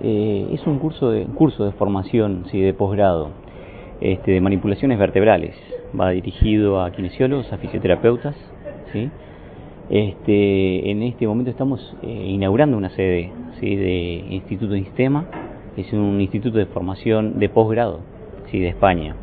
Es un curso de formación, sí, de posgrado, de manipulaciones vertebrales. Va dirigido a kinesiólogos, a fisioterapeutas, ¿sí? En este momento estamos inaugurando una sede, ¿sí?, de Instituto Instema. Es un instituto de formación de posgrado, ¿sí?, de España.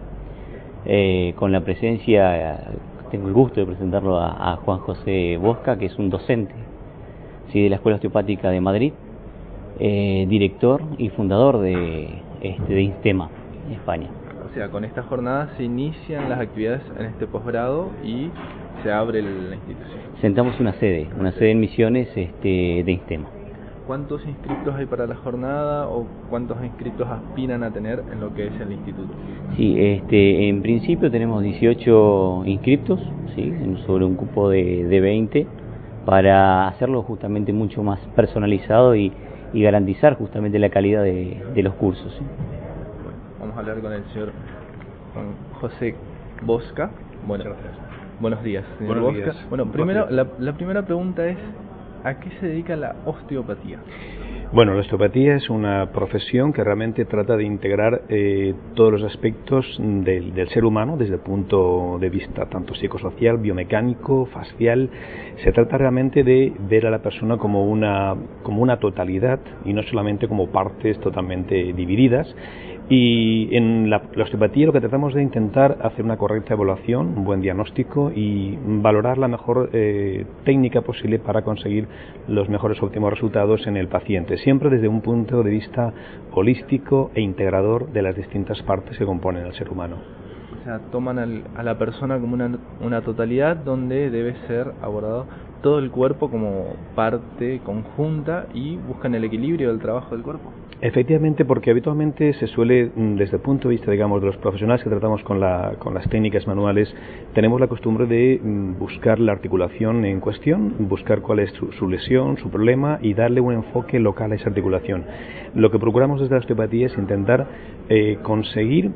Con la presencia, tengo el gusto de presentarlo a Juan José Bosca, que es un docente, ¿sí?, de la Escuela Osteopática de Madrid, director y fundador de Instema en España. O sea, con esta jornada se inician las actividades en este posgrado y se abre la institución. Sentamos una sede en Misiones de Instema. ¿Cuántos inscriptos hay para la jornada o cuántos inscriptos aspiran a tener en lo que es el instituto? Sí, en principio tenemos 18 inscriptos, ¿sí?, sobre un cupo de 20, para hacerlo justamente mucho más personalizado y garantizar justamente la calidad de los cursos, ¿sí? Bueno, vamos a hablar con el señor Juan José Bosca. Bueno, buenos días, señor Bosca. Días. Bueno, primero, la primera pregunta es, ¿a qué se dedica la osteopatía? Bueno, la osteopatía es una profesión que realmente trata de integrar todos los aspectos del ser humano desde el punto de vista tanto psicosocial, biomecánico, fascial. Se trata realmente de ver a la persona como una totalidad y no solamente como partes totalmente divididas. Y en la osteopatía lo que tratamos de intentar hacer una correcta evaluación, un buen diagnóstico y valorar la mejor técnica posible para conseguir los mejores óptimos resultados en el paciente, siempre desde un punto de vista holístico e integrador de las distintas partes que componen el ser humano. O sea, toman a la persona como una totalidad donde debe ser abordado todo el cuerpo como parte conjunta y buscan el equilibrio del trabajo del cuerpo. Efectivamente, porque habitualmente se suele, desde el punto de vista, digamos, de los profesionales que tratamos con las técnicas manuales, tenemos la costumbre de buscar la articulación en cuestión, buscar cuál es su lesión, su problema y darle un enfoque local a esa articulación. Lo que procuramos desde la osteopatía es intentar conseguir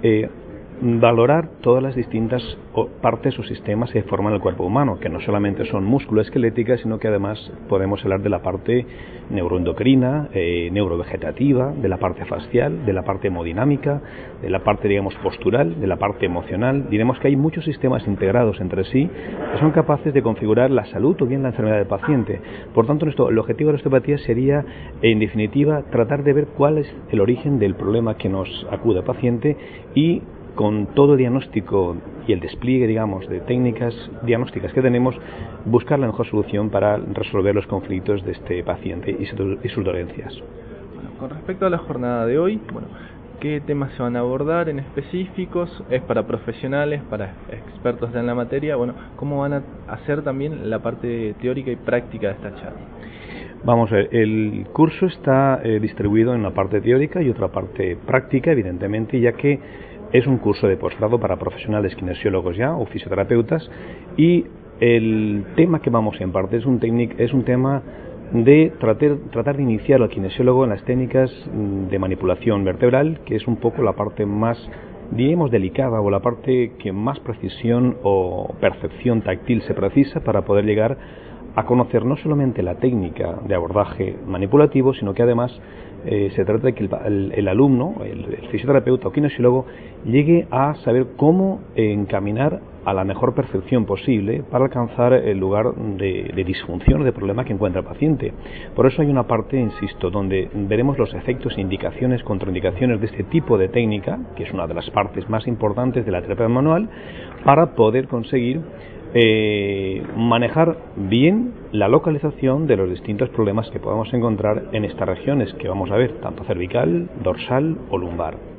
valorar todas las distintas partes o sistemas que forman el cuerpo humano, que no solamente son músculo-esqueléticas, sino que además podemos hablar de la parte neuroendocrina, neurovegetativa, de la parte fascial, de la parte hemodinámica, de la parte, digamos, postural, de la parte emocional. Diremos que hay muchos sistemas integrados entre sí que son capaces de configurar la salud o bien la enfermedad del paciente. Por tanto, el objetivo de la osteopatía sería, en definitiva, tratar de ver cuál es el origen del problema que nos acude al paciente y con todo el diagnóstico y el despliegue, digamos, de técnicas diagnósticas que tenemos, buscar la mejor solución para resolver los conflictos de este paciente y sus dolencias. Bueno, con respecto a la jornada de hoy, ¿qué temas se van a abordar en específicos? ¿Es para profesionales, para expertos en la materia? ¿Cómo van a hacer también la parte teórica y práctica de esta charla? Vamos a ver, el curso está distribuido en una parte teórica y otra parte práctica, evidentemente, ya que es un curso de posgrado para profesionales kinesiólogos ya o fisioterapeutas, y el tema que vamos a impartir es un tema de tratar de iniciar al kinesiólogo en las técnicas de manipulación vertebral, que es un poco la parte más, digamos, delicada o la parte que más precisión o percepción táctil se precisa para poder llegar a conocer no solamente la técnica de abordaje manipulativo, sino que además se trata de que el alumno, el fisioterapeuta o kinesiólogo, llegue a saber cómo encaminar a la mejor percepción posible para alcanzar el lugar de disfunción o de problema que encuentra el paciente. Por eso hay una parte, insisto, donde veremos los efectos, indicaciones, contraindicaciones de este tipo de técnica, que es una de las partes más importantes de la terapia manual, para poder conseguir manejar bien la localización de los distintos problemas que podamos encontrar en estas regiones que vamos a ver, tanto cervical, dorsal o lumbar.